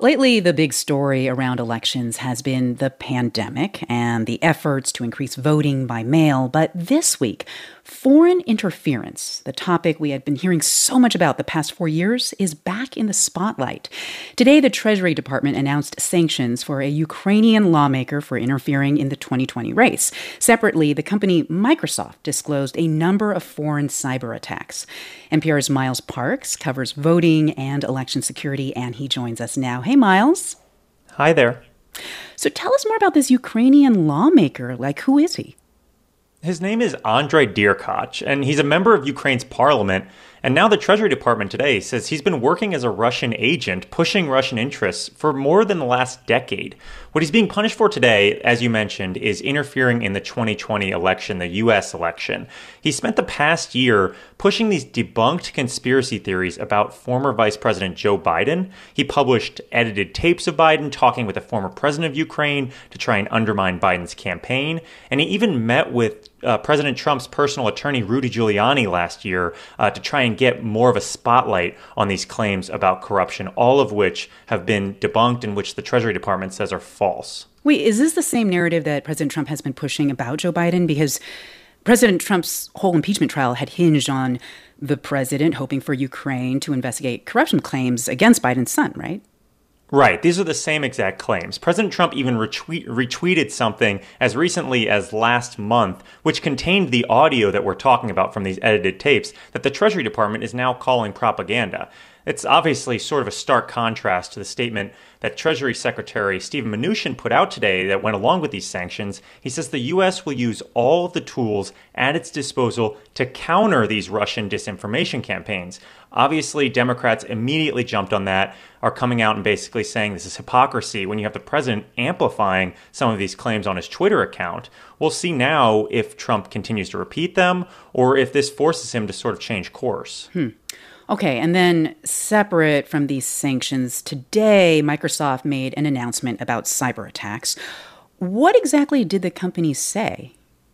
Lately, the big story around elections has been the pandemic and the efforts to increase voting by mail. But this week, foreign interference, the topic we had been hearing so much about the past 4 years, is back in the spotlight. Today, the Treasury Department announced sanctions for a Ukrainian lawmaker for interfering in the 2020 race. Separately, the company Microsoft disclosed a number of foreign cyber attacks. NPR's Miles Parks covers voting and election security, and he joins us now. Hey, Miles. Hi there. So tell us more about this Ukrainian lawmaker. Who is he? His name is Andrei Dierkach, and he's a member of Ukraine's parliament. And now the Treasury Department today says he's been working as a Russian agent, pushing Russian interests for more than the last decade. What he's being punished for today, as you mentioned, is interfering in the 2020 election, the U.S. election. He spent the past year pushing these debunked conspiracy theories about former Vice President Joe Biden. He published edited tapes of Biden talking with the former president of Ukraine to try and undermine Biden's campaign. And he even met with President Trump's personal attorney, Rudy Giuliani, last year to try and get more of a spotlight on these claims about corruption, all of which have been debunked and which the Treasury Department says are false. Wait, is this the same narrative that President Trump has been pushing about Joe Biden? Because President Trump's whole impeachment trial had hinged on the president hoping for Ukraine to investigate corruption claims against Biden's son, right? Right. These are the same exact claims. President Trump even retweeted something as recently as last month, which contained the audio that we're talking about from these edited tapes that the Treasury Department is now calling propaganda. It's obviously sort of a stark contrast to the statement that Treasury Secretary Steven Mnuchin put out today that went along with these sanctions. He says the U.S. will use all of the tools at its disposal to counter these Russian disinformation campaigns. Obviously, Democrats immediately jumped on that, are coming out and basically saying this is hypocrisy when you have the president amplifying some of these claims on his Twitter account. We'll see now if Trump continues to repeat them or if this forces him to sort of change course. Okay, and then separate from these sanctions, today Microsoft made an announcement about cyber attacks. What exactly did the company say?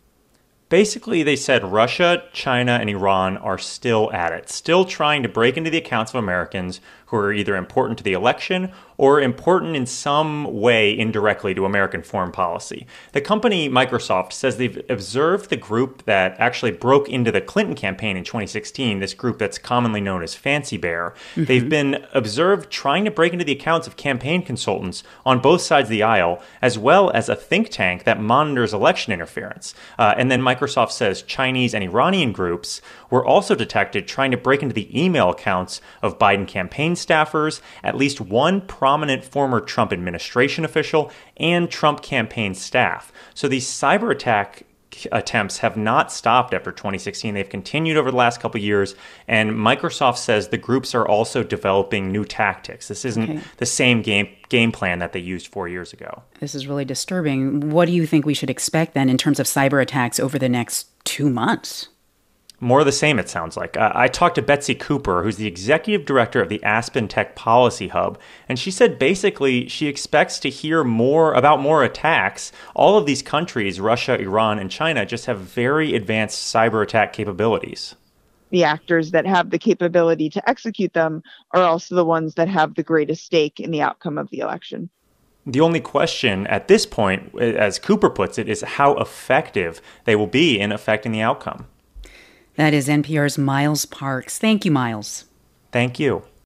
Basically, they said Russia, China, and Iran are still at it, still trying to break into the accounts of Americans who are either important to the election or important in some way indirectly to American foreign policy. The company Microsoft says they've observed the group that actually broke into the Clinton campaign in 2016, this group that's commonly known as Fancy Bear. Mm-hmm. They've been observed trying to break into the accounts of campaign consultants on both sides of the aisle, as well as a think tank that monitors election interference. And then Microsoft says Chinese and Iranian groups were also detected trying to break into the email accounts of Biden campaign staffers, at least one prominent former Trump administration official, and Trump campaign staff. So these cyber attack attempts have not stopped after 2016. They've continued over the last couple of years, and Microsoft says the groups are also developing new tactics. This isn't the same game plan that they used 4 years ago. This is really disturbing. What do you think we should expect then in terms of cyber attacks over the next 2 months? More of the same, it sounds like. I talked to Betsy Cooper, who's the executive director of the Aspen Tech Policy Hub, and she said basically she expects to hear more about more attacks. All of these countries, Russia, Iran, and China, just have very advanced cyber attack capabilities. The actors that have the capability to execute them are also the ones that have the greatest stake in the outcome of the election. The only question at this point, as Cooper puts it, is how effective they will be in affecting the outcome. That is NPR's Miles Parks. Thank you, Miles. Thank you.